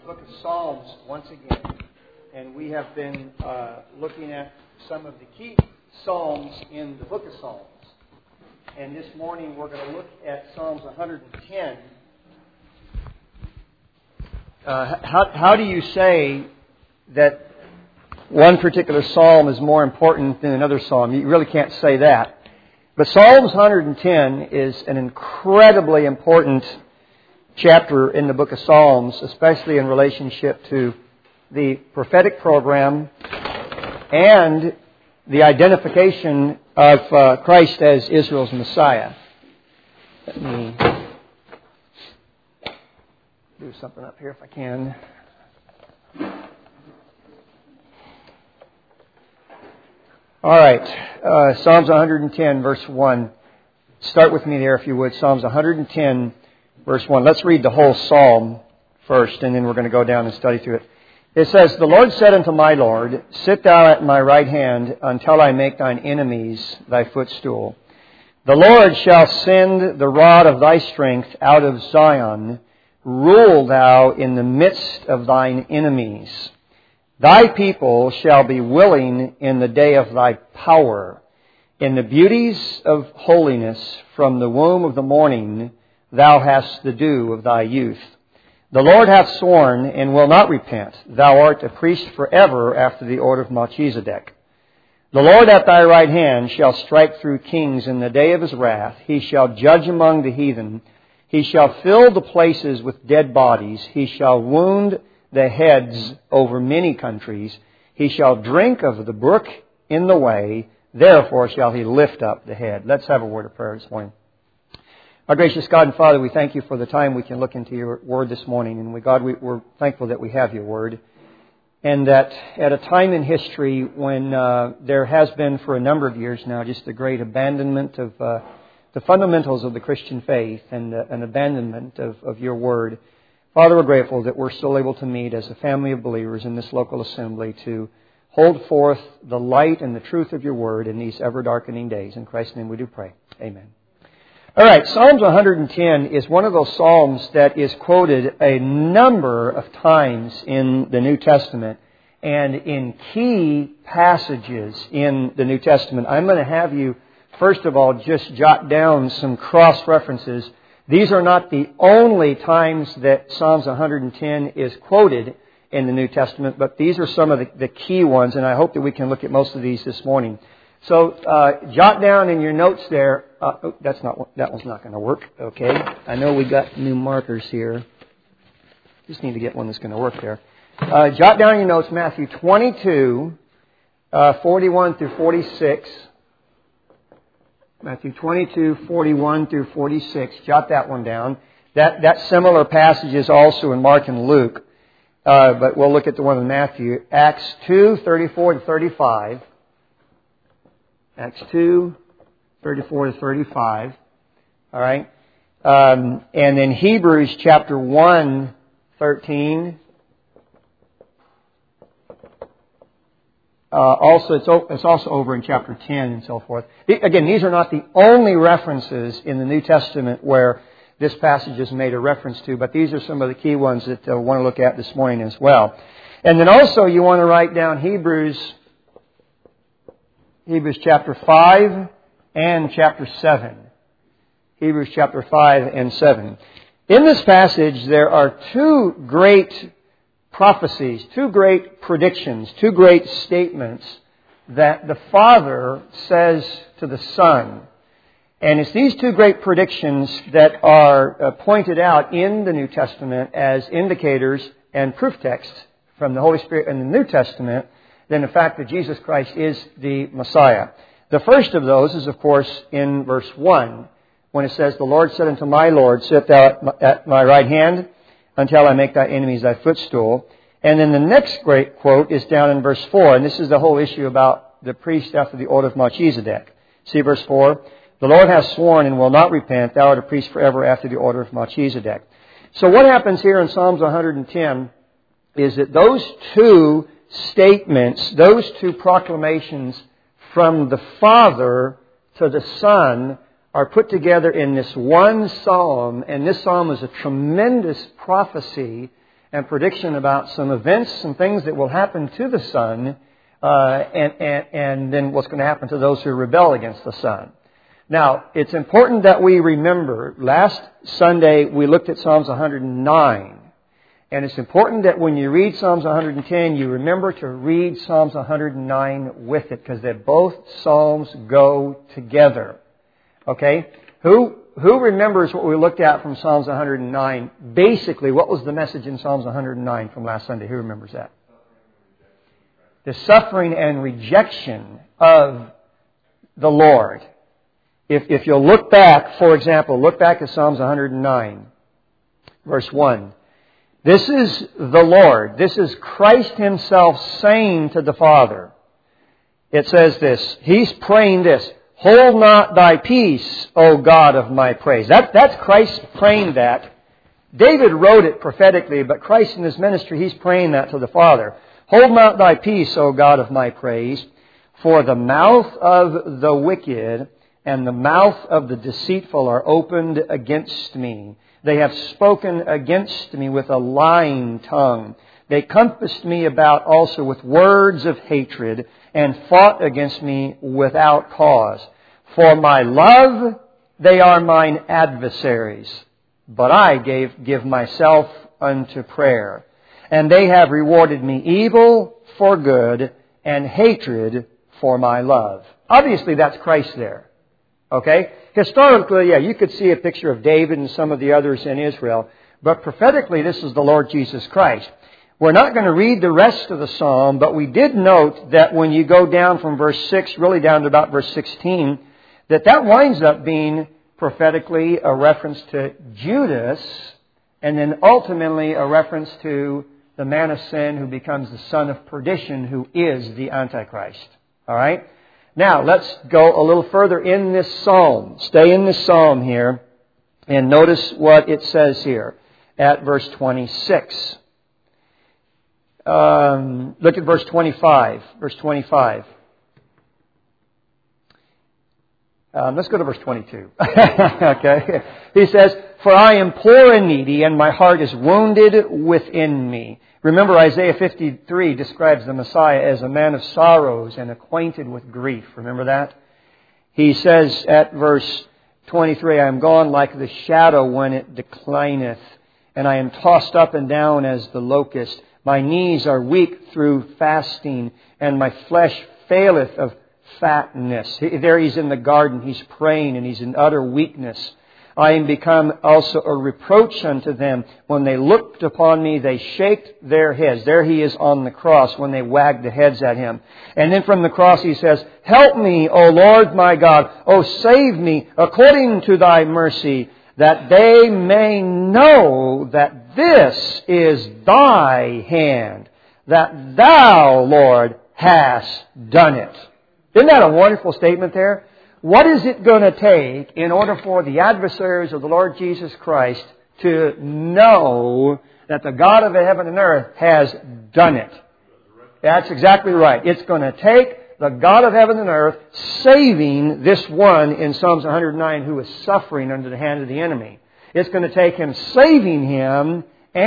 book of Psalms once again, and we have been looking at some of the key Psalms in the book of Psalms. And this morning we're going to look at Psalms 110. How do you say that one particular psalm is more important than another psalm? You really can't say that. But Psalms 110 is an incredibly important chapter in the book of Psalms, especially in relationship to the prophetic program and the identification of Christ as Israel's Messiah. Let me do something up here if I can. All right, Psalms 110, verse 1. Start with me there, if you would. Psalms 110, verse 1. Let's read the whole psalm first, and then we're going to go down and study through it. It says, "The Lord said unto my Lord, Sit thou at my right hand until I make thine enemies thy footstool. The Lord shall send the rod of thy strength out of Zion. Rule thou in the midst of thine enemies. Thy people shall be willing in the day of thy power. In the beauties of holiness from the womb of the morning thou hast the dew of thy youth. The Lord hath sworn and will not repent. Thou art a priest forever after the order of Melchizedek. The Lord at thy right hand shall strike through kings in the day of his wrath. He shall judge among the heathen. He shall fill the places with dead bodies. He shall wound the heads over many countries. He shall drink of the brook in the way. Therefore shall he lift up the head." Let's have a word of prayer this morning. Our gracious God and Father, we thank you for the time we can look into your word this morning. And we're thankful that we have your word. And that at a time in history when there has been for a number of years now just a great abandonment of the fundamentals of the Christian faith and an abandonment of your word, Father, we're grateful that we're still able to meet as a family of believers in this local assembly to hold forth the light and the truth of your word in these ever-darkening days. In Christ's name we do pray. Amen. All right, Psalms 110 is one of those psalms that is quoted a number of times in the New Testament and in key passages in the New Testament. I'm going to have you, first of all, just jot down some cross-references. These are not the only times that Psalms 110 is quoted in the New Testament, but these are some of the key ones, and I hope that we can look at most of these this morning. So jot down in your notes there. That one's not going to work. Okay, I know we got new markers here. Just need to get one that's going to work there. Jot down in your notes Matthew 22, 41 through 46. Matthew 22, 41 through 46. Jot that one down. That similar passage is also in Mark and Luke. But we'll look at the one in Matthew. Acts 2, 34 to 35. Acts 2, 34 to 35. All right. And then Hebrews chapter 1, 13. It's also over in chapter 10 and so forth. Again, these are not the only references in the New Testament where this passage is made a reference to, but these are some of the key ones that I want to look at this morning as well. And then also you want to write down Hebrews chapter 5 and chapter 7. Hebrews chapter 5 and 7. In this passage there are two great prophecies, two great predictions, two great statements that the Father says to the Son. And it's these two great predictions that are pointed out in the New Testament as indicators and proof texts from the Holy Spirit in the New Testament than the fact that Jesus Christ is the Messiah. The first of those is, of course, in verse 1, when it says, "The Lord said unto my Lord, Sit thou at my right hand until I make thy enemies thy footstool." And then the next great quote is down in verse 4, and this is the whole issue about the priest after the order of Melchizedek. See verse 4? "The Lord hath sworn and will not repent. Thou art a priest forever after the order of Melchizedek." So what happens here in Psalms 110 is that those two statements, those two proclamations from the Father to the Son are put together in this one psalm, and this psalm is a tremendous prophecy and prediction about some events and things that will happen to the Son, and then what's going to happen to those who rebel against the Son. Now, it's important that we remember, last Sunday we looked at Psalms 109. And it's important that when you read Psalms 110, you remember to read Psalms 109 with it, because both Psalms go together. Okay? Who remembers what we looked at from Psalms 109? Basically, what was the message in Psalms 109 from last Sunday? Who remembers that? The suffering and rejection of the Lord. If you'll look back, for example, look back at Psalms 109, verse 1. This is the Lord. This is Christ Himself saying to the Father. It says this. He's praying this. Hold not thy peace, O God of my praise. That's Christ praying that. David wrote it prophetically, but Christ in His ministry, He's praying that to the Father. Hold not thy peace, O God of my praise, for the mouth of the wicked and the mouth of the deceitful are opened against me. They have spoken against me with a lying tongue. They compassed me about also with words of hatred and fought against me without cause. For my love, they are mine adversaries. But I give myself unto prayer. And they have rewarded me evil for good and hatred for my love. Obviously, that's Christ there. Okay? Historically, you could see a picture of David and some of the others in Israel. But prophetically, this is the Lord Jesus Christ. We're not going to read the rest of the psalm, but we did note that when you go down from verse 6, really down to about verse 16, that winds up being prophetically a reference to Judas, and then ultimately a reference to the man of sin who becomes the son of perdition, who is the Antichrist. All right? Now, let's go a little further in this psalm. Stay in this psalm here, and notice what it says here at verse 26. Look at verse 25. Verse 25. Let's go to verse 22. Okay. He says, for I am poor and needy, and my heart is wounded within me. Remember, Isaiah 53 describes the Messiah as a man of sorrows and acquainted with grief. Remember that? He says at verse 23, I am gone like the shadow when it declineth, and I am tossed up and down as the locust. My knees are weak through fasting, and my flesh faileth of fatness. There he's in the garden. He's praying, and he's in utter weakness. I am become also a reproach unto them. When they looked upon me, they shaked their heads. There he is on the cross when they wagged their heads at him. And then from the cross he says, help me, O Lord my God. O save me according to thy mercy, that they may know that this is thy hand, that thou, Lord, hast done it. Isn't that a wonderful statement there? What is it going to take in order for the adversaries of the Lord Jesus Christ to know that the God of heaven and earth has done it? That's exactly right. It's going to take the God of heaven and earth saving this one in Psalms 109 who is suffering under the hand of the enemy. It's going to take Him saving him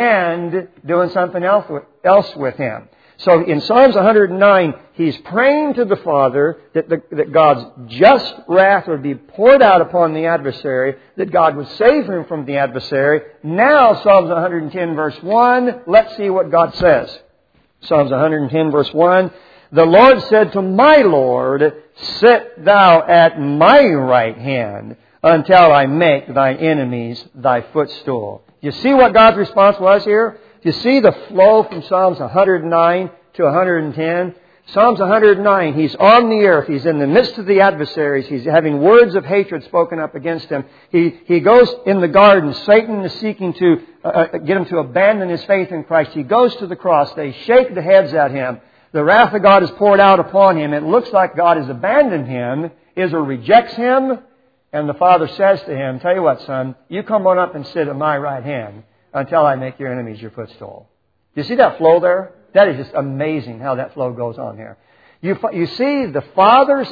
and doing something else with him. So in Psalms 109, he's praying to the Father that God's just wrath would be poured out upon the adversary, that God would save him from the adversary. Now, Psalms 110 verse 1, let's see what God says. Psalms 110 verse 1, the Lord said to my Lord, sit thou at my right hand until I make thy enemies thy footstool. You see what God's response was here? You see the flow from Psalms 109 to 110? Psalms 109, he's on the earth. He's in the midst of the adversaries. He's having words of hatred spoken up against him. He goes in the garden. Satan is seeking to get him to abandon his faith in Christ. He goes to the cross. They shake the heads at him. The wrath of God is poured out upon him. It looks like God has abandoned him. Israel rejects him. And the Father says to him, tell you what, son, you come on up and sit at my right hand until I make your enemies your footstool. Do you see that flow there? That is just amazing how that flow goes on here. You see the Father's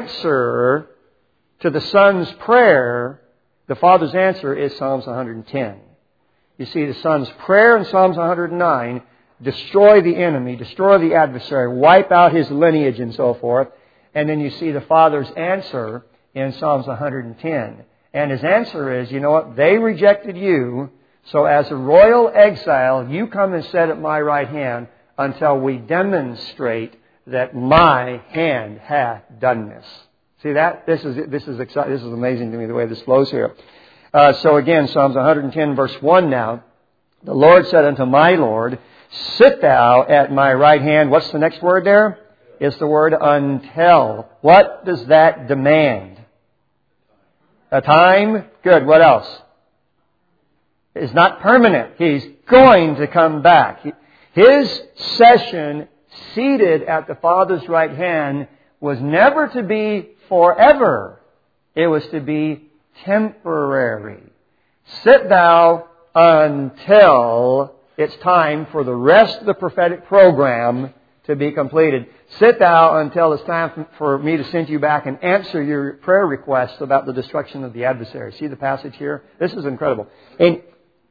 answer to the Son's prayer. The Father's answer is Psalms 110. You see the Son's prayer in Psalms 109, destroy the enemy, destroy the adversary, wipe out his lineage and so forth. And then you see the Father's answer in Psalms 110. And his answer is, you know what? They rejected you, so as a royal exile, you come and sit at my right hand until we demonstrate that my hand hath done this. See that? This is exciting. This is amazing to me the way this flows here. So again, Psalms 110 verse 1 now. The Lord said unto my Lord, sit thou at my right hand. What's the next word there? It's the word until. What does that demand? A time? Good. What else? It's not permanent. He's going to come back. His session seated at the Father's right hand was never to be forever. It was to be temporary. Sit thou until it's time for the rest of the prophetic program to be completed. Sit thou until it's time for me to send you back and answer your prayer requests about the destruction of the adversary. See the passage here? This is incredible. And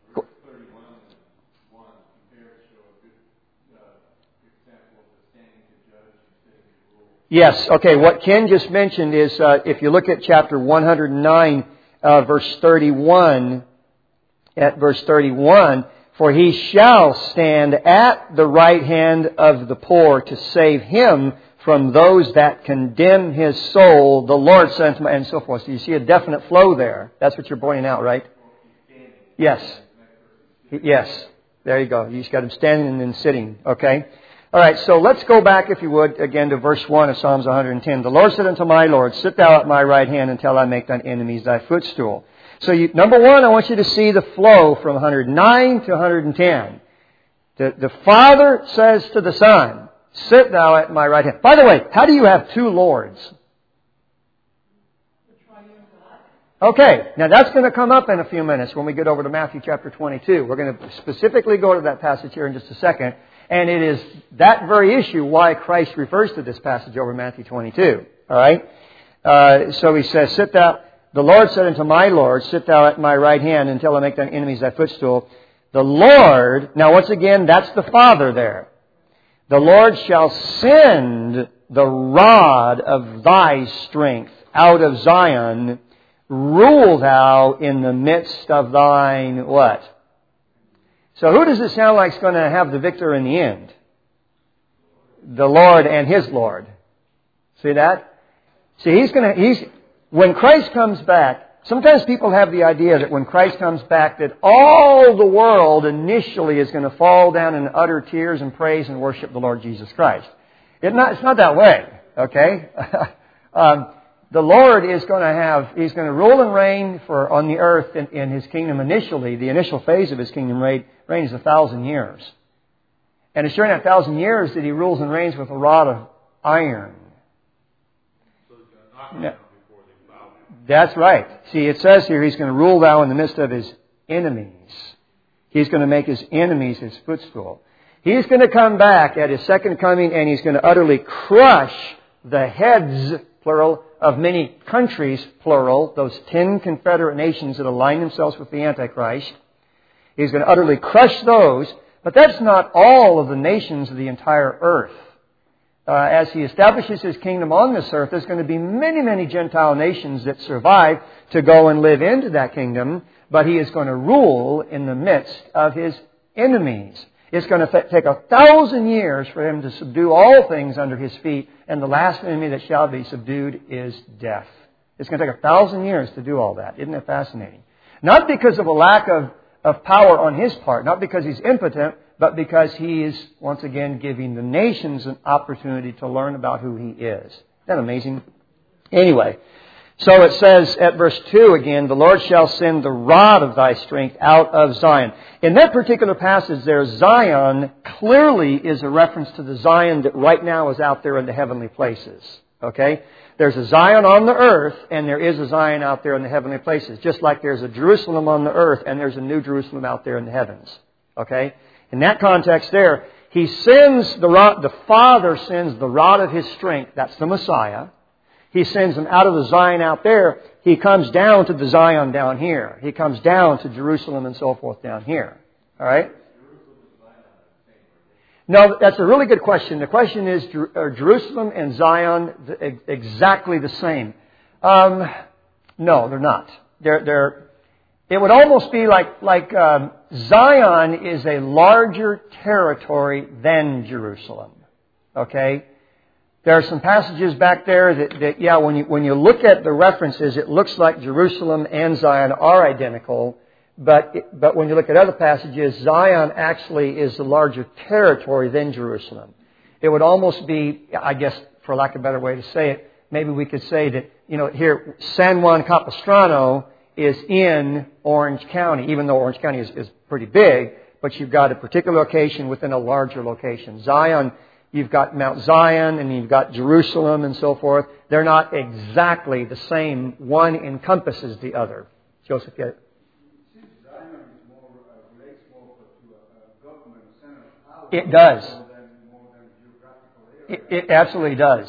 yes, okay, what Ken just mentioned is, if you look at chapter 109, verse 31, at verse 31, for he shall stand at the right hand of the poor to save him from those that condemn his soul, the Lord sent him, and so forth. So you see a definite flow there. That's what you're pointing out, right? Yes. Yes. There you go. You just got him standing and then sitting. Okay? All right, so let's go back, if you would, again to verse 1 of Psalms 110. The Lord said unto my Lord, sit thou at my right hand until I make thine enemies thy footstool. So number one, I want you to see the flow from 109 to 110. The Father says to the Son, sit thou at my right hand. By the way, how do you have two Lords? Okay, now that's going to come up in a few minutes when we get over to Matthew chapter 22. We're going to specifically go to that passage here in just a second. And it is that very issue why Christ refers to this passage over Matthew 22. All right? So he says, sit thou, the Lord said unto my Lord, sit thou at my right hand until I make thine enemies thy footstool. The Lord, now once again, that's the Father there. The Lord shall send the rod of thy strength out of Zion. Rule thou in the midst of thine what? So who does it sound like is going to have the victor in the end? The Lord and His Lord. See that? See, when Christ comes back, sometimes people have the idea that when Christ comes back that all the world initially is going to fall down in utter tears and praise and worship the Lord Jesus Christ. It's not that way, okay? The Lord is going to He's going to rule and reign on the earth in His kingdom initially. The initial phase of His kingdom reign is 1,000 years. And it's during that 1,000 years that He rules and reigns with a rod of iron. Now, that's right. See, it says here He's going to rule thou in the midst of His enemies. He's going to make His enemies His footstool. He's going to come back at His second coming and He's going to utterly crush the heads, plural, of many countries, plural, those 10 confederate nations that align themselves with the Antichrist. He's going to utterly crush those, but that's not all of the nations of the entire earth. As He establishes His kingdom on this earth, there's going to be many, many Gentile nations that survive to go and live into that kingdom, but He is going to rule in the midst of His enemies. It's going to take 1,000 years for Him to subdue all things under His feet, and the last enemy that shall be subdued is death. It's going to take 1,000 years to do all that. Isn't that fascinating? Not because of a lack of power on His part, not because He's impotent, but because He is, once again, giving the nations an opportunity to learn about who He is. Isn't that amazing? Anyway, so it says at verse 2 again, the Lord shall send the rod of thy strength out of Zion. In that particular passage there, Zion clearly is a reference to the Zion that right now is out there in the heavenly places. Okay? There's a Zion on the earth, and there is a Zion out there in the heavenly places. Just like there's a Jerusalem on the earth, and there's a new Jerusalem out there in the heavens. Okay? In that context there, He sends the Father sends the rod of His strength, that's the Messiah. He sends them out of the Zion out there. He comes down to the Zion down here. He comes down to Jerusalem and so forth down here. All right? No, that's a really good question. The question is, are Jerusalem and Zion exactly the same? No, they're not. It would almost be like Zion is a larger territory than Jerusalem. Okay? There are some passages back there that when you look at the references, it looks like Jerusalem and Zion are identical. But when you look at other passages, Zion actually is a larger territory than Jerusalem. It would almost be, I guess, for lack of a better way to say it, maybe we could say that, here, San Juan Capistrano is in Orange County, even though Orange County is pretty big, but you've got a particular location within a larger location. Zion, you've got Mount Zion and you've got Jerusalem and so forth. They're not exactly the same. One encompasses the other. Joseph, get it? It does. It absolutely does.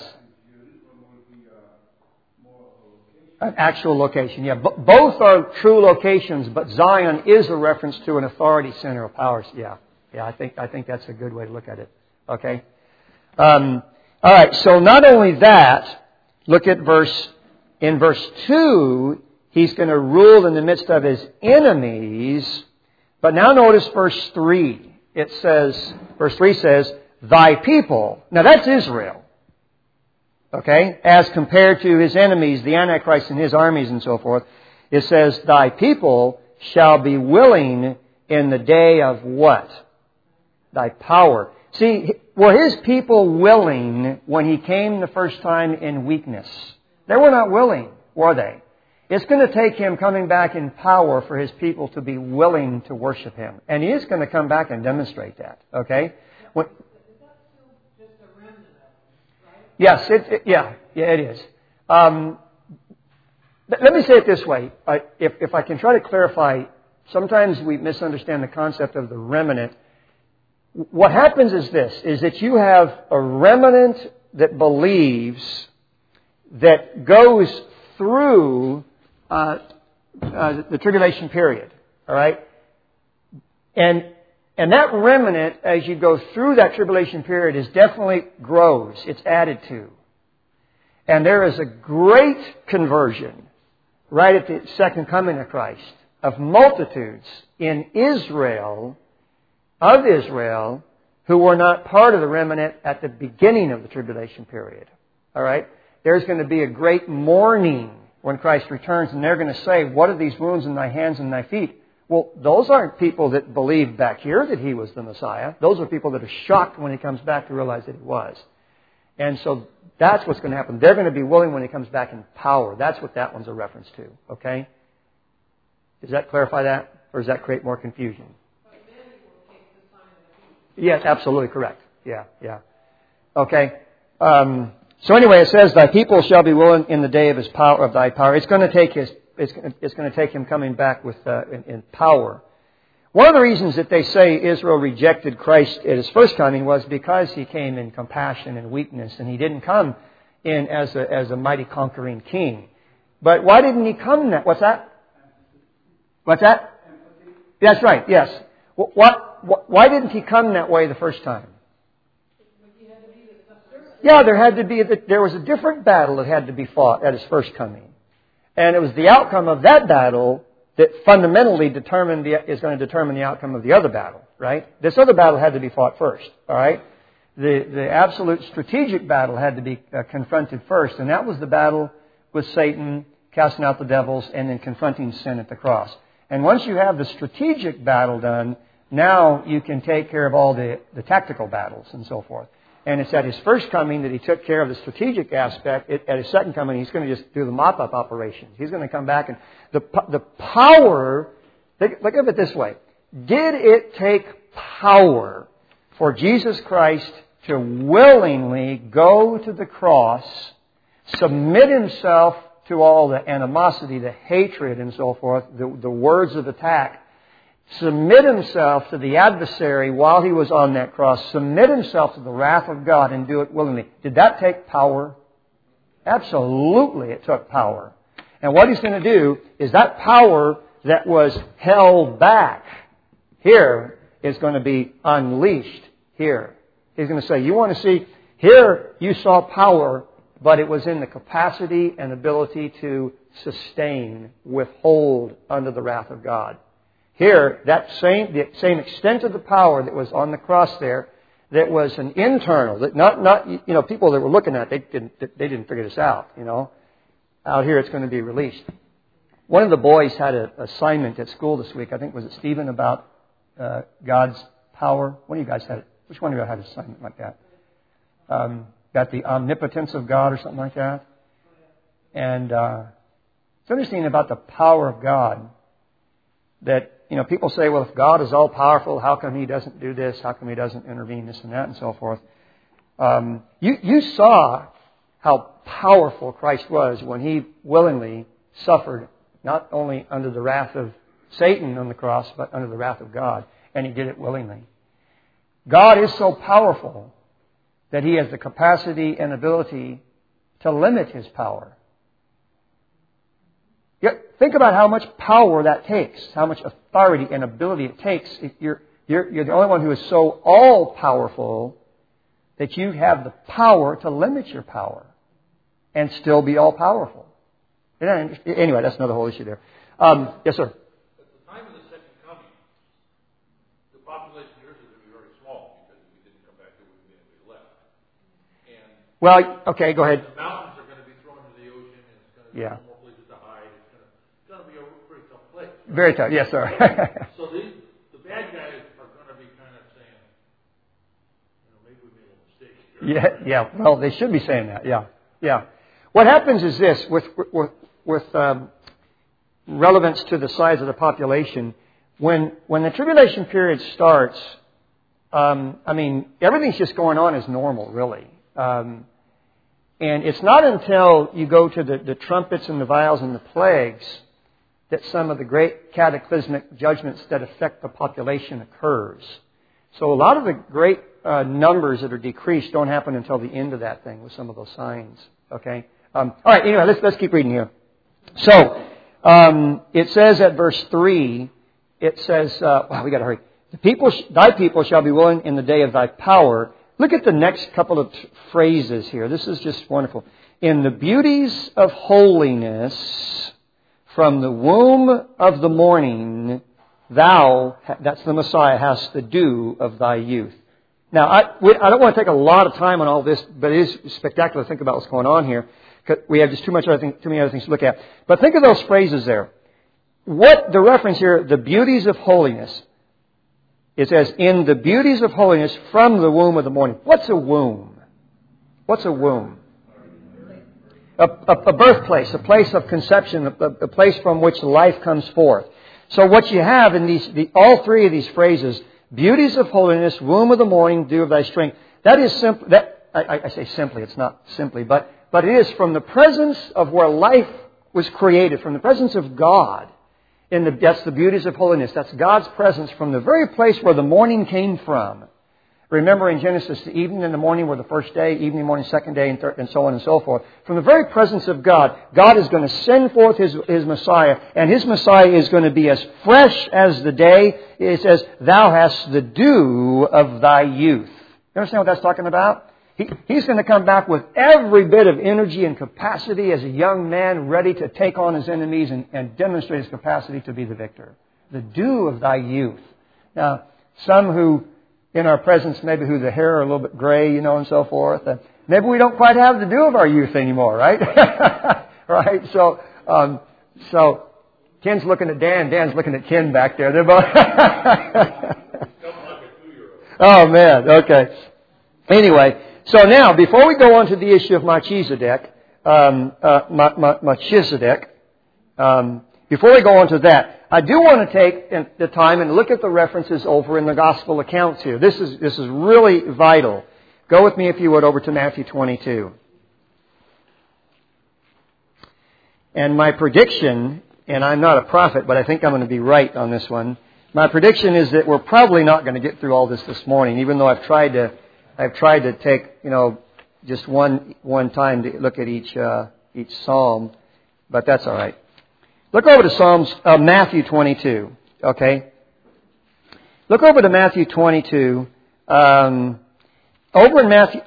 An actual location, yeah. Both are true locations, but Zion is a reference to an authority center of powers. Yeah. I think that's a good way to look at it. Okay. All right. So not only that, look at in verse 2, he's going to rule in the midst of his enemies. But now notice verse 3. Verse 3 says, thy people. Now that's Israel. Okay? As compared to his enemies, the Antichrist and his armies and so forth. It says, thy people shall be willing in the day of what? Thy power. See, were his people willing when he came the first time in weakness? They were not willing, were they? It's going to take him coming back in power for his people to be willing to worship him. And he is going to come back and demonstrate that. Okay? Is that still just a remnant of it, right? Yes, it is. Let me say it this way. If I can try to clarify, sometimes we misunderstand the concept of the remnant. What happens is this, is that you have a remnant that believes, that goes through the tribulation period. All right? And that remnant, as you go through that tribulation period, is definitely grows. It's added to. And there is a great conversion right at the second coming of Christ of multitudes in Israel, who were not part of the remnant at the beginning of the tribulation period. All right? There's going to be a great mourning when Christ returns, and they're going to say, what are these wounds in thy hands and thy feet? Well, those aren't people that believed back here that he was the Messiah. Those are people that are shocked when he comes back to realize that he was. And so that's what's going to happen. They're going to be willing when he comes back in power. That's what that one's a reference to. Okay? Does that clarify that? Or does that create more confusion? But then he will take the sign of the beast. Yes, absolutely correct. Yeah. Okay. So anyway, it says, thy people shall be willing in the day of thy power. It's going to take it's going to take him coming back with in power. One of the reasons that they say Israel rejected Christ at his first coming was because he came in compassion and weakness, and he didn't come in as a mighty conquering king. But why didn't he come that? What's that? That's right. Yes. Why didn't he come that way the first time? Yeah, there was a different battle that had to be fought at his first coming. And it was the outcome of that battle that fundamentally is going to determine the outcome of the other battle, right? This other battle had to be fought first, all right? The absolute strategic battle had to be confronted first, and that was the battle with Satan, casting out the devils, and then confronting sin at the cross. And once you have the strategic battle done, now you can take care of all the tactical battles and so forth. And it's at his first coming that he took care of the strategic aspect. At his second coming, he's going to just do the mop-up operations. He's going to come back and the power, look at it this way. Did it take power for Jesus Christ to willingly go to the cross, submit himself to all the animosity, the hatred and so forth, the words of attack, submit himself to the adversary while he was on that cross, submit himself to the wrath of God and do it willingly? Did that take power? Absolutely it took power. And what He's going to do is that power that was held back here is going to be unleashed here. He's going to say, you want to see, here you saw power, but it was in the capacity and ability to sustain, withhold under the wrath of God. Here, the same extent of the power that was on the cross there, that was an internal, that not people that were looking at it, they didn't figure this out, Out here it's going to be released. One of the boys had an assignment at school this week. I think, was it Stephen, about God's power? One of you guys had it. Which one of you had an assignment like that? Got the omnipotence of God or something like that? And it's interesting about the power of God that, people say, well, if God is all powerful, how come He doesn't do this? How come He doesn't intervene, this and that, and so forth? You saw how powerful Christ was when He willingly suffered, not only under the wrath of Satan on the cross, but under the wrath of God. And He did it willingly. God is so powerful that He has the capacity and ability to limit His power. Think about how much power that takes, how much authority and ability it takes. You're the only one who is so all-powerful that you have the power to limit your power and still be all-powerful. Anyway, that's another whole issue there. Yes, sir. At the time of the second coming, the population of the earth is going to be very small because if we didn't come back, there wouldn't be anybody left. And well, okay, go ahead. The mountains are going to be thrown into the ocean, and it's going to be no more places to hide. It's going to be a pretty tough place. Very tough, yes, sir. So the bad guys are going to be kind of saying, maybe we made a mistake here. Yeah. Well, they should be saying that. Yeah. What happens is this with relevance to the size of the population. When the tribulation period starts, everything's just going on as normal, really. And it's not until you go to the trumpets and the vials and the plagues that some of the great cataclysmic judgments that affect the population occurs. So a lot of the great numbers that are decreased don't happen until the end of that thing with some of those signs. Okay? All right, anyway, let's keep reading here. So, it says at verse 3, it says, we got to hurry. Thy people shall be willing in the day of thy power. Look at the next couple of phrases here. This is just wonderful. In the beauties of holiness, from the womb of the morning, thou, that's the Messiah, hast the dew of thy youth. Now, I don't want to take a lot of time on all this, but it is spectacular to think about what's going on here. We have just too many other things to look at. But think of those phrases there. What the reference here, the beauties of holiness. It says, in the beauties of holiness from the womb of the morning. What's a womb? What's a womb? A birthplace, a place of conception, a place from which life comes forth. So what you have in all three of these phrases, beauties of holiness, womb of the morning, dew of thy strength. That is simple. I say simply, it's not simply, but it is from the presence of where life was created, from the presence of God. That's the beauties of holiness. That's God's presence from the very place where the morning came from. Remember in Genesis, the evening and the morning were the first day, evening, morning, second day, and so on and so forth. From the very presence of God, God is going to send forth His Messiah, and His Messiah is going to be as fresh as the day. It says, thou hast the dew of thy youth. You understand what that's talking about? He's going to come back with every bit of energy and capacity as a young man ready to take on his enemies and demonstrate his capacity to be the victor. The dew of thy youth. Now, some who, in our presence, maybe who the hair are a little bit gray, and so forth, maybe we don't quite have the dew of our youth anymore, right? Right? So, Ken's looking at Dan. Dan's looking at Ken back there. They're both... Oh, man. Okay. Anyway... So now, before we go on to the issue of Melchizedek, before we go on to that, I do want to take the time and look at the references over in the gospel accounts here. This is really vital. Go with me, if you would, over to Matthew 22. And my prediction, and I'm not a prophet, but I think I'm going to be right on this one. My prediction is that we're probably not going to get through all this morning, even though I've tried to take, just one time to look at each psalm, but that's all right. Look over to Matthew 22. Okay, look over to Matthew 22. Over in Matthew,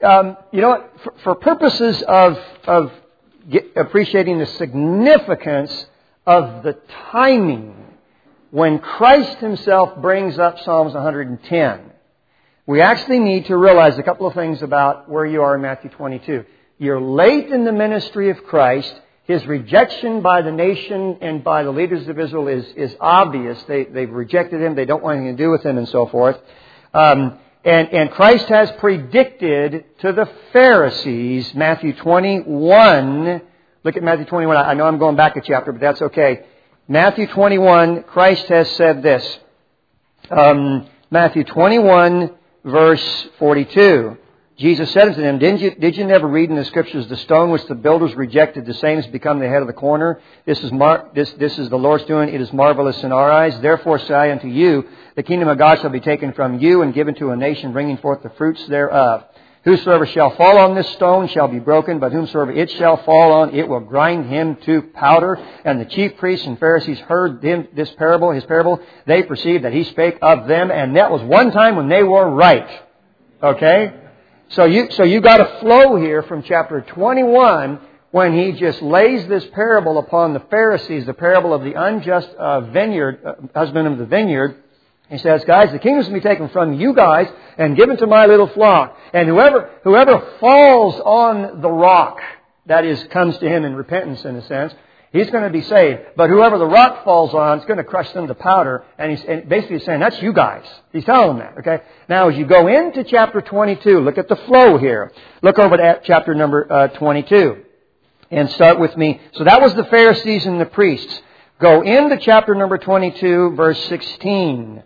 for purposes of appreciating the significance of the timing when Christ Himself brings up Psalms 110, we actually need to realize a couple of things about where you are in Matthew 22. You're late in the ministry of Christ. His rejection by the nation and by the leaders of Israel is obvious. They've rejected Him. They don't want anything to do with Him and so forth. And Christ has predicted to the Pharisees, Matthew 21. Look at Matthew 21. I know I'm going back a chapter, but that's okay. Matthew 21, Christ has said this. Matthew 21, verse 42. Jesus said unto them, Did you never read in the Scriptures, the stone which the builders rejected, the same has become the head of the corner? This is the Lord's doing. It is marvelous in our eyes. Therefore say I unto you, the kingdom of God shall be taken from you and given to a nation, bringing forth the fruits thereof. Whosoever shall fall on this stone shall be broken, but whomsoever it shall fall on, it will grind him to powder. And the chief priests and Pharisees heard his parable. They perceived that he spake of them, and that was one time when they were right. Okay? So you got a flow here from chapter 21 when he just lays this parable upon the Pharisees, the parable of the unjust husband of the vineyard. He says, guys, the kingdom's going to be taken from you guys and given to my little flock. And whoever falls on the rock, that is, comes to him in repentance in a sense, he's going to be saved. But whoever the rock falls on, it's going to crush them to powder. And he's basically saying, that's you guys. He's telling them that, okay? Now, as you go into chapter 22, look at the flow here. Look over at chapter number 22. And start with me. So that was the Pharisees and the priests. Go into chapter number 22, verse 16.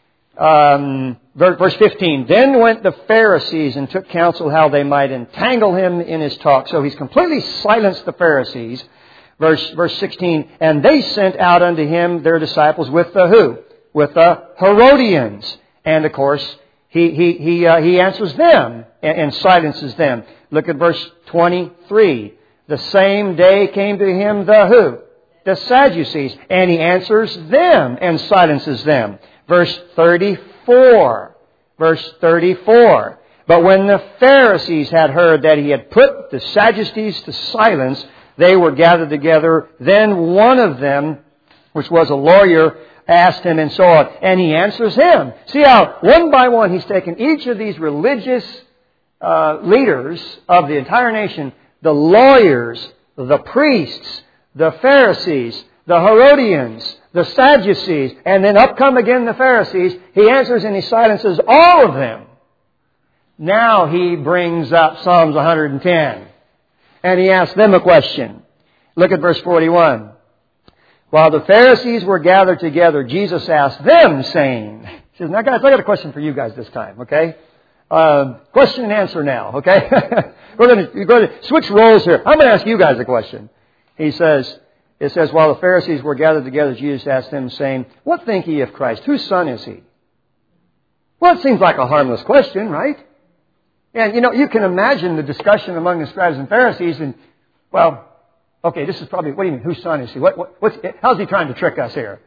Verse 15. Then went the Pharisees and took counsel how they might entangle him in his talk. So he's completely silenced the Pharisees. Verse 16. And they sent out unto him their disciples with the who? With the Herodians. And of course, he answers them and silences them. Look at verse 23. The same day came to him the who? The Sadducees. And he answers them and silences them. Verse 34. Verse 34. But when the Pharisees had heard that he had put the Sadducees to silence, they were gathered together. Then one of them, which was a lawyer, asked him and so on. And he answers him. See how one by one he's taken each of these religious leaders of the entire nation, the lawyers, the priests, the Pharisees, the Herodians, the Sadducees, and then up come again the Pharisees. He answers and he silences all of them. Now he brings up Psalms 110. And he asks them a question. Look at verse 41. While the Pharisees were gathered together, Jesus asked them, saying, he says, now guys, I got a question for you guys this time, okay? Question and answer now, okay? We're going to switch roles here. I'm going to ask you guys a question. It says, while the Pharisees were gathered together, Jesus asked them, saying, what think ye of Christ? Whose son is he? Well, it seems like a harmless question, right? And, you can imagine the discussion among the scribes and Pharisees and, well, okay, this is probably, what do you mean, whose son is he? How's he trying to trick us here?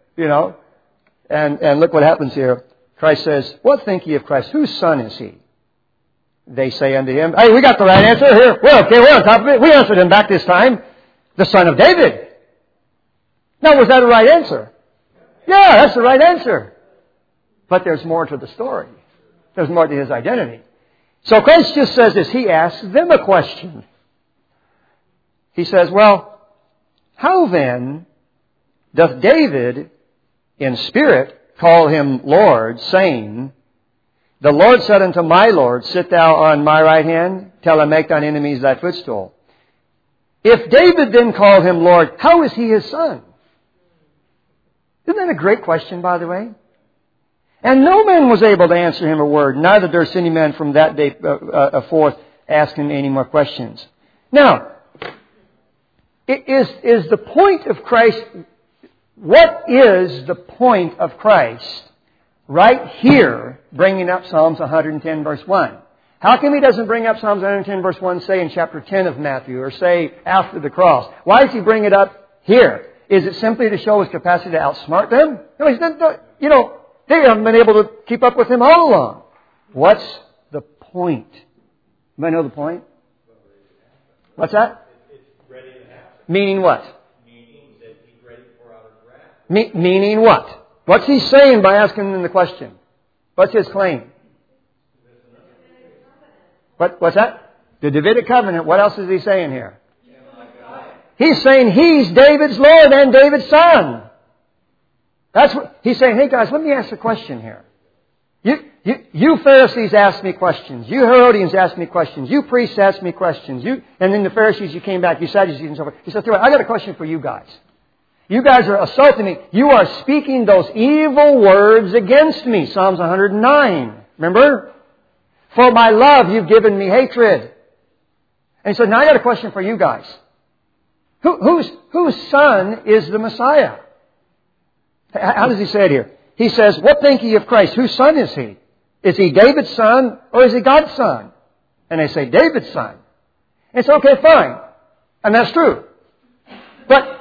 And look what happens here. Christ says, what think ye of Christ? Whose son is he? They say unto him, hey, we got the right answer here. Well, okay, we're on top of it. We answered him back this time. The son of David. Now, was that a right answer? Yeah, that's the right answer. But there's more to the story. There's more to his identity. So Christ just says this. He asks them a question. He says, well, how then doth David in spirit call him Lord, saying, the Lord said unto my Lord, sit thou on my right hand, till I make thine enemies thy footstool. If David then called him Lord, how is he his son? Isn't that a great question, by the way? And no man was able to answer him a word. Neither durst any man from that day forth ask him any more questions. Now, is the point of Christ, what is the point of Christ right here bringing up Psalms 110 verse 1? How come he doesn't bring up Psalms 110 verse 1, say in chapter 10 of Matthew, or say after the cross? Why does he bring it up here? Is it simply to show his capacity to outsmart them? No, they haven't been able to keep up with him all along. What's the point? Anybody know the point? What's that? It's ready to happen. Meaning what? Meaning that he's ready to pour out his wrath. Meaning what? What's he saying by asking them the question? What's his claim? What's that? The Davidic covenant. What else is he saying here? He's saying he's David's Lord and David's son. That's what he's saying. Hey guys, let me ask a question here. You Pharisees asked me questions. You Herodians asked me questions. You priests asked me questions. And then the Pharisees, you came back. You Sadducees and so forth. He said, I got a question for you guys. You guys are assaulting me. You are speaking those evil words against me. Psalms 109. Remember? For my love, you've given me hatred. And he said, now I got a question for you guys. Whose son is the Messiah? How does he say it here? He says, what think ye of Christ? Whose son is he? Is he David's son or is he God's son? And they say, David's son. And it's okay, fine. And that's true. But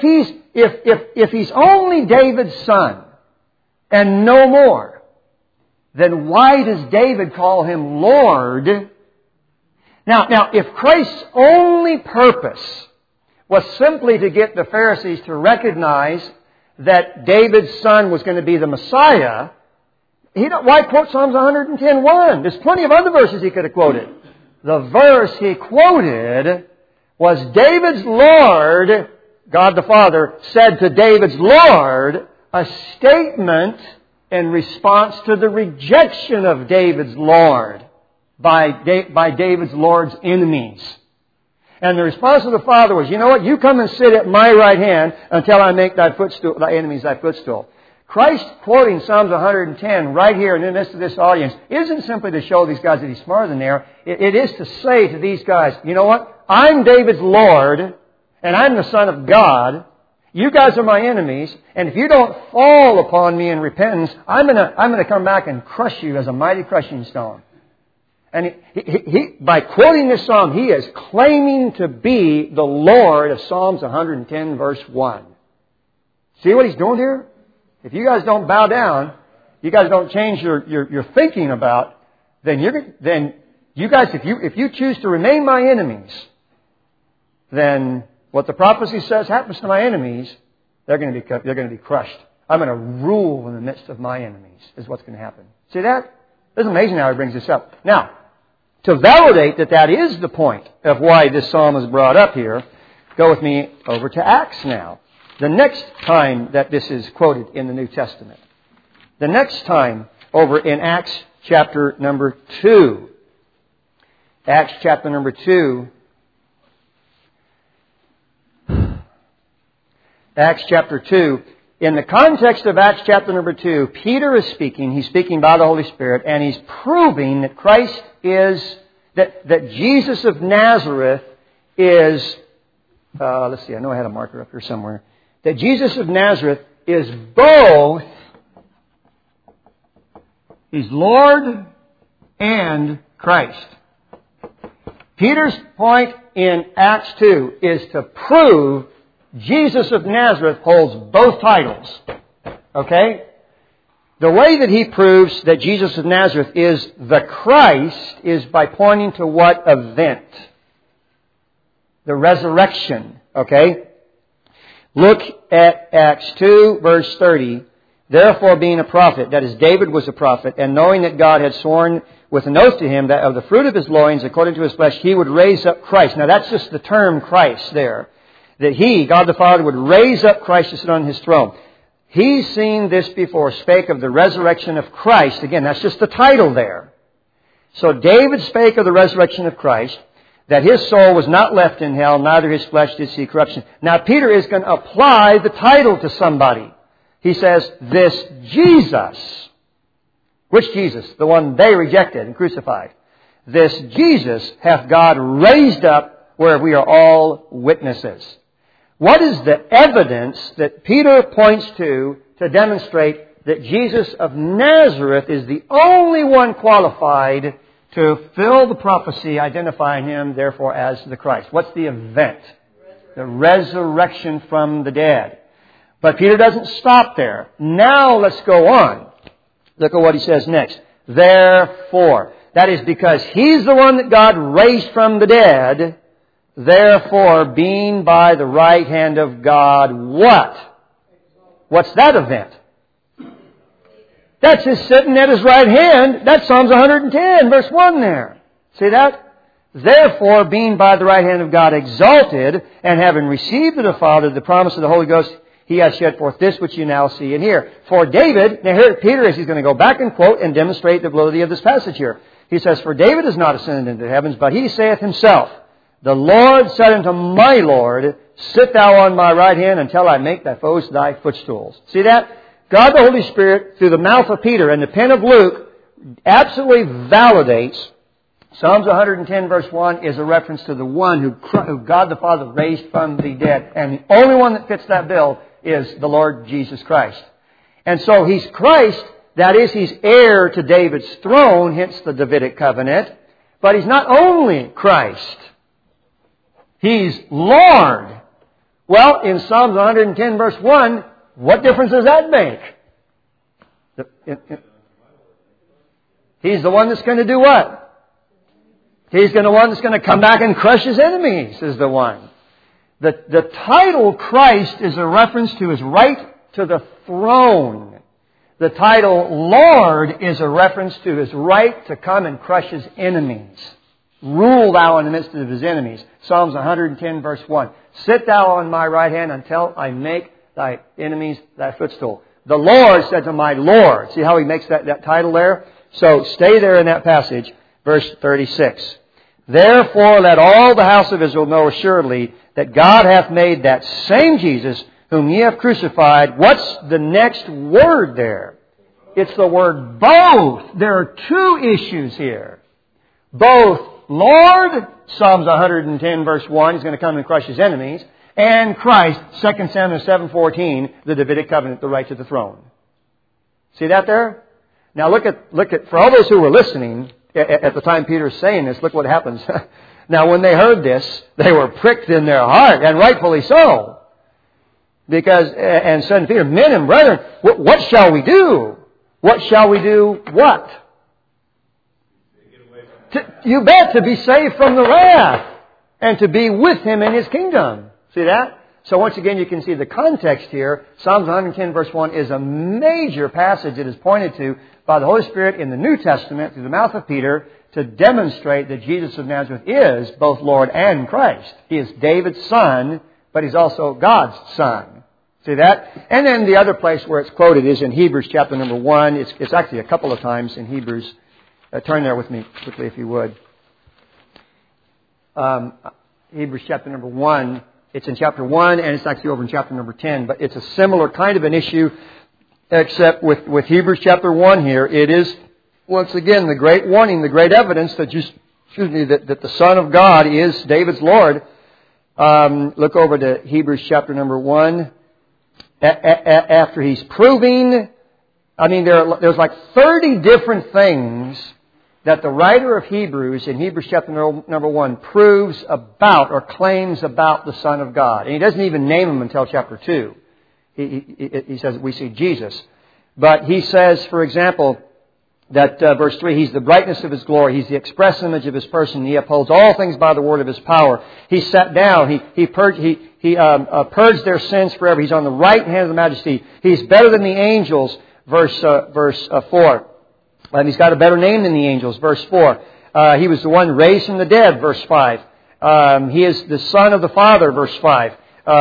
if he's only David's son and no more, then why does David call him Lord? Now, if Christ's only purpose was simply to get the Pharisees to recognize that David's son was going to be the Messiah, why quote Psalms 110:1? There's plenty of other verses he could have quoted. The verse he quoted was David's Lord, God the Father, said to David's Lord, a statement in response to the rejection of David's Lord by David's Lord's enemies. And the response of the Father was, you know what? You come and sit at my right hand until I make thy enemies thy footstool. Christ quoting Psalms 110 right here in the midst of this audience isn't simply to show these guys that He's smarter than they are. It is to say to these guys, you know what? I'm David's Lord, and I'm the Son of God. You guys are my enemies, and if you don't fall upon me in repentance, I'm gonna come back and crush you as a mighty crushing stone. And he, by quoting this psalm, he is claiming to be the Lord of Psalms 110 verse 1. See what he's doing here? If you guys don't bow down, you guys don't change your thinking about, then you guys, if you choose to remain my enemies, then what the prophecy says happens to my enemies, they're going to be crushed. I'm going to rule in the midst of my enemies, is what's going to happen. See that? It's amazing how he brings this up. Now, to validate that is the point of why this psalm is brought up here, go with me over to Acts now. The next time that this is quoted in the New Testament. The next time over in Acts chapter number 2. Acts chapter number 2. Acts chapter 2. In the context of Acts chapter number 2, Peter is speaking. He's speaking by the Holy Spirit, and he's proving that Christ is, that Jesus of Nazareth is, let's see, I know I had a marker up here somewhere. That Jesus of Nazareth is both, He's Lord and Christ. Peter's point in Acts 2 is to prove Jesus of Nazareth holds both titles. Okay? The way that he proves that Jesus of Nazareth is the Christ is by pointing to what event? The resurrection. Okay? Look at Acts 2, verse 30. Therefore, being a prophet, that is, David was a prophet, and knowing that God had sworn with an oath to him that of the fruit of his loins, according to his flesh, he would raise up Christ. Now, that's just the term Christ there. That he, God the Father, would raise up Christ to sit on his throne. He's seen this before, spake of the resurrection of Christ. Again, that's just the title there. So David spake of the resurrection of Christ, that his soul was not left in hell, neither his flesh did see corruption. Now Peter is going to apply the title to somebody. He says, this Jesus. Which Jesus? The one they rejected and crucified. This Jesus hath God raised up, where we are all witnesses. What is the evidence that Peter points to demonstrate that Jesus of Nazareth is the only one qualified to fill the prophecy identifying Him, therefore, as the Christ. What's the event? The resurrection from the dead. But Peter doesn't stop there. Now let's go on. Look at what he says next. Therefore. That is because He's the one that God raised from the dead. Therefore, being by the right hand of God, what? What's that event? That's His sitting at His right hand. That's Psalms 110, verse 1 there. See that? Therefore, being by the right hand of God exalted, and having received of the Father the promise of the Holy Ghost, He has shed forth this which you now see and hear. For David, now here Peter is, he's going to go back and quote and demonstrate the validity of this passage here. He says, For David is not ascended into the heavens, but he saith himself, The Lord said unto my Lord, Sit thou on my right hand until I make thy foes thy footstools. See that? God the Holy Spirit, through the mouth of Peter and the pen of Luke, absolutely validates Psalms 110 verse 1 is a reference to the one who God the Father raised from the dead. And the only one that fits that bill is the Lord Jesus Christ. And so He's Christ, that is, He's heir to David's throne, hence the Davidic covenant. But He's not only Christ. He's Lord. Well, in Psalms 110 verse 1, what difference does that make? He's the one that's going to do what? He's the one that's going to come back and crush His enemies, is the one. The title Christ is a reference to His right to the throne. The title Lord is a reference to His right to come and crush His enemies. Rule thou in the midst of His enemies. Psalms 110 verse 1. Sit thou on my right hand until I make thy enemies thy footstool. The Lord said to my Lord. See how he makes that title there? So stay there in that passage. Verse 36. Therefore let all the house of Israel know assuredly that God hath made that same Jesus whom ye have crucified. What's the next word there? It's the word both. There are two issues here. Both Lord, Psalms 110 verse 1, He's going to come and crush His enemies. And Christ, 2 Samuel 7:14, the Davidic covenant, the right to the throne. See that there? Now look at, for all those who were listening at the time Peter's saying this, look what happens. Now when they heard this, they were pricked in their heart, and rightfully so. Because, and said to Peter, Men and brethren, what shall we do? What shall we do what? You bet, to be saved from the wrath, and to be with Him in His kingdom. See that? So once again, you can see the context here. Psalms 110 verse 1 is a major passage that is pointed to by the Holy Spirit in the New Testament through the mouth of Peter to demonstrate that Jesus of Nazareth is both Lord and Christ. He is David's son, but He's also God's son. See that? And then the other place where it's quoted is in Hebrews chapter number 1. It's actually a couple of times in Hebrews. Turn there with me quickly if you would. Hebrews chapter number 1. It's in chapter 1 and it's actually over in chapter number 10. But it's a similar kind of an issue, except with Hebrews chapter 1 here. It is, once again, the great warning, the great evidence that that the Son of God is David's Lord. Look over to Hebrews chapter number 1. After he's proving, there's like 30 different things that the writer of Hebrews in Hebrews chapter number 1 proves about or claims about the Son of God. And he doesn't even name Him until chapter 2. He says we see Jesus. But he says, for example, that verse 3, He's the brightness of His glory. He's the express image of His person. He upholds all things by the word of His power. He sat down. He purged their sins forever. He's on the right hand of the Majesty. He's better than the angels. Verse 4. He's got a better name than the angels. Verse 4. He was the one raised from the dead. Verse 5. He is the Son of the Father. Verse 5.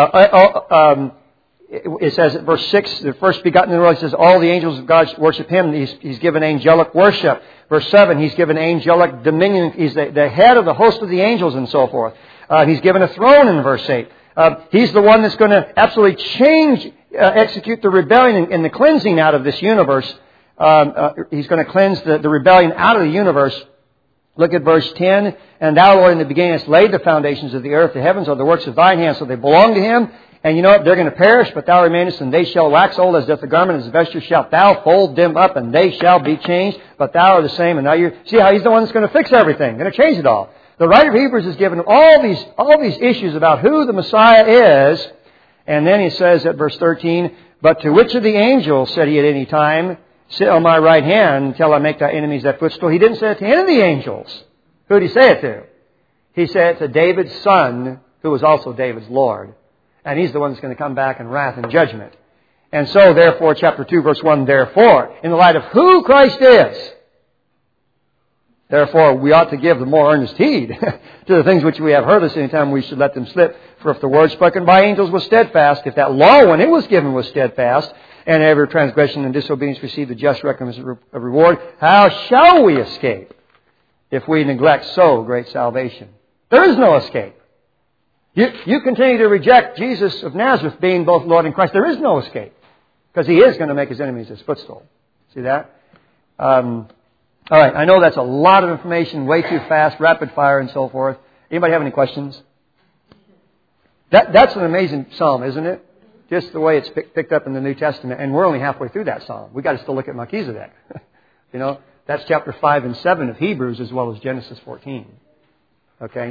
It says at verse 6, the first begotten in the world, it says, all the angels of God worship Him. He's given angelic worship. Verse 7, He's given angelic dominion. He's the head of the host of the angels and so forth. He's given a throne in verse 8. He's the one that's going to absolutely execute the rebellion and the cleansing out of this universe. He's going to cleanse the rebellion out of the universe. Look at verse 10. And thou, Lord, in the beginning hast laid the foundations of the earth. The heavens are the works of thine hands, so they belong to Him. And you know what? They're going to perish, but thou remainest, and they shall wax old as doth the garment, as the vesture shalt thou fold them up, and they shall be changed, but thou art the same. And now you see how he's the one that's going to fix everything, going to change it all. The writer of Hebrews has given all these issues about who the Messiah is, and then he says at verse 13, but to which of the angels said he at any time, sit on my right hand until I make thy enemies thy footstool? He didn't say it to any of the angels. Who did he say it to? He said it to David's son, who was also David's Lord. And he's the one that's going to come back in wrath and judgment. And so, therefore, chapter 2, verse 1, therefore, in the light of who Christ is, therefore, we ought to give the more earnest heed to the things which we have heard this any time we should let them slip. For if the word spoken by angels was steadfast, if that law when it was given was steadfast, and every transgression and disobedience received the just recompense of reward, how shall we escape if we neglect so great salvation? There is no escape. You continue to reject Jesus of Nazareth being both Lord and Christ. There is no escape. Because He is going to make His enemies His footstool. See that? All right. I know that's a lot of information, way too fast, rapid fire and so forth. Anybody have any questions? That's an amazing psalm, isn't it? Just the way it's picked up in the New Testament. And we're only halfway through that psalm. We've got to still look at Melchizedek. You know, that's chapter 5 and 7 of Hebrews as well as Genesis 14. Okay?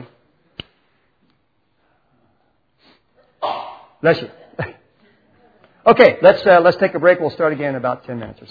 Bless you. Okay, let's take a break. We'll start again in about 10 minutes or so.